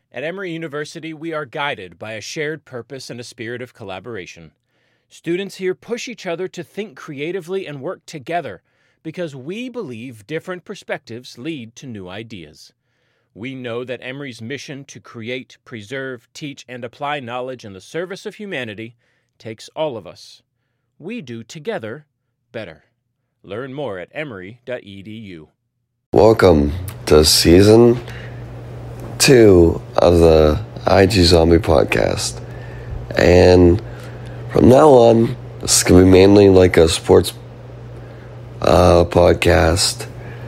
At Emory University, we are guided by a shared purpose and a spirit of collaboration. Students here push each other to think creatively and work together because we believe different perspectives lead to new ideas. We know that Emory's mission to create, preserve, teach, and apply knowledge in the service of humanity takes all of us. We do together better. Learn more at emory.edu. Welcome to Season 2 of the IG Zombie Podcast. And from now on, this is going to be mainly like a sports podcast.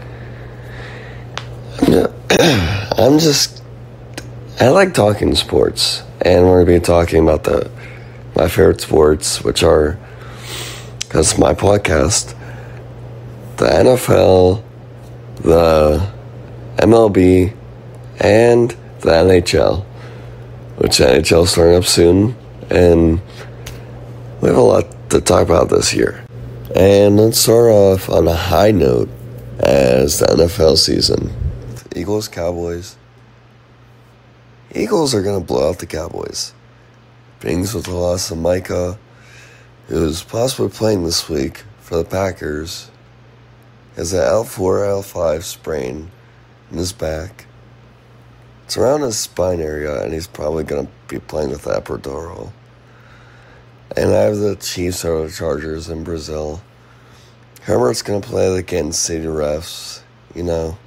I like talking sports. And we're going to be talking about my favorite sports, which are, because it's my podcast, the NFL, the MLB, and the NHL, which NHL is starting up soon, and we have a lot to talk about this year. And let's start off on a high note as the NFL season. Eagles, Cowboys. Eagles are going to blow out the Cowboys. Brings with the loss of Micah, who's possibly playing this week for the Packers, has an L4, L5 sprain in his back. It's around his spine area, and he's probably going to be playing with epidural. And I have the Chiefs over the Chargers in Brazil. Herbert's going to play the Kansas City refs, I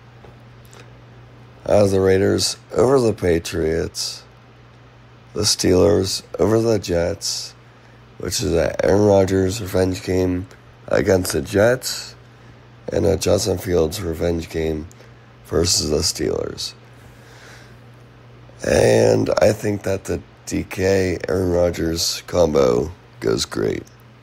have the Raiders over the Patriots. The Steelers over the Jets, which is an Aaron Rodgers revenge game against the Jets, and a Justin Fields revenge game versus the Steelers. And I think that the DK Aaron Rodgers combo goes great.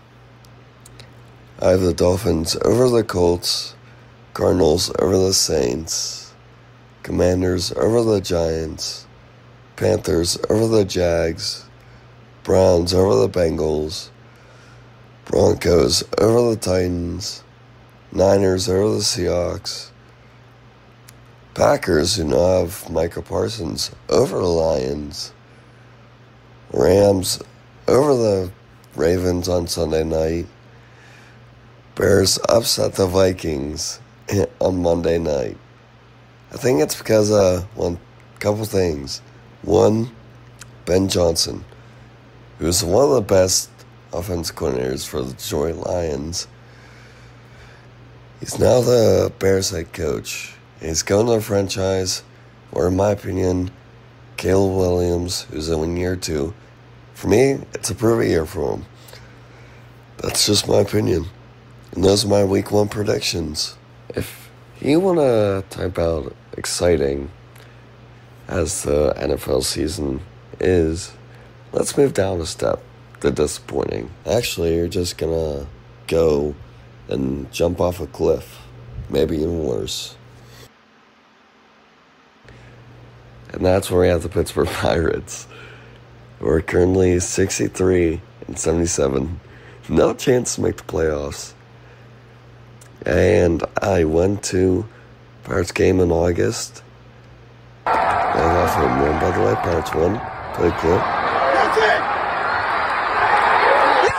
I have the Dolphins over the Colts, Cardinals over the Saints, Commanders over the Giants, Panthers over the Jags, Browns over the Bengals, Broncos over the Titans, Niners over the Seahawks, Packers, who now have Micah Parsons, over the Lions, Rams over the Ravens on Sunday night, Bears upset the Vikings on Monday night. I think it's because of couple things. One, Ben Johnson, who's one of the best offensive coordinators for the Detroit Lions. He's now the Bears head coach. He's going to the franchise, or in my opinion, Caleb Williams, who's in year 2. For me, it's a prove year for him. That's just my opinion. And those are my week 1 predictions. If you want to type out exciting as the NFL season is, let's move down a step to disappointing. Actually, you're just gonna go and jump off a cliff. Maybe even worse. And that's where we have the Pittsburgh Pirates. We're currently 63-77. No chance to make the playoffs. And I went to Pirates game in August. I got home run, by the way. Pirates won. Played clip. That's it! Yeah!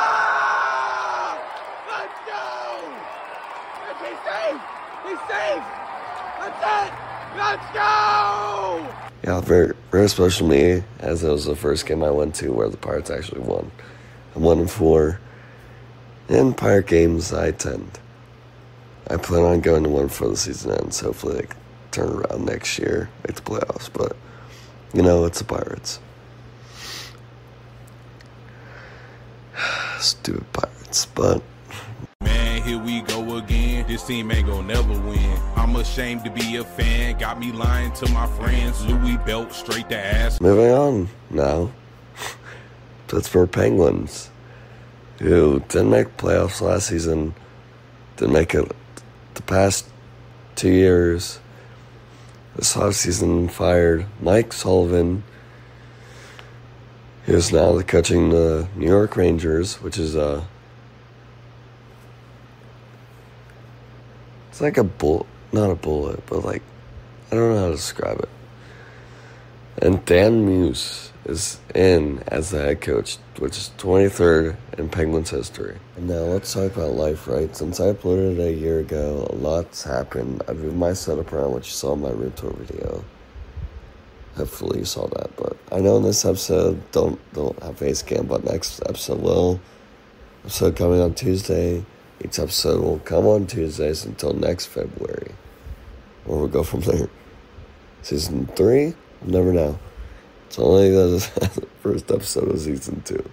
Let's go! He's safe! He's safe! That's it! Let's go! Yeah, very, very special to me, as it was the first game I went to where the Pirates actually won. I'm 1-4. In Pirate games, I attend. I plan on going to one before the season ends. Hopefully they can turn around next year, make the playoffs. But, it's the Pirates. Stupid Pirates, but... Man, here we go again. This team ain't gonna never win. I'm ashamed to be a fan. Got me lying to my friends. Louis belt straight to ass. Moving on now. Pittsburgh Penguins, who didn't make playoffs last season, didn't make it the past 2 years. This offseason fired Mike Sullivan, who is now coaching the New York Rangers, which is it's like not a bullet, but I don't know how to describe it. And Dan Muse is in as the head coach, which is 23rd in Penguins history. And now let's talk about life, right? Since I uploaded it a year ago, a lot's happened. I've moved my setup around, which you saw in my room tour video. Hopefully you saw that. But I know in this episode, don't have face cam, but next episode will. Episode coming on Tuesday. Each episode will come on Tuesdays until next February. Or we'll go from there. Season 3? We'll never know. It's only the first episode of Season 2.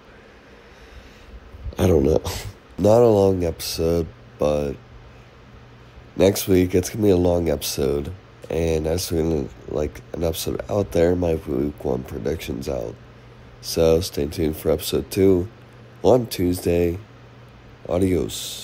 I don't know. Not a long episode, but next week it's going to be a long episode. And as we're going to like an episode out there, my week 1 predictions out. So stay tuned for episode 2 on Tuesday. Adios.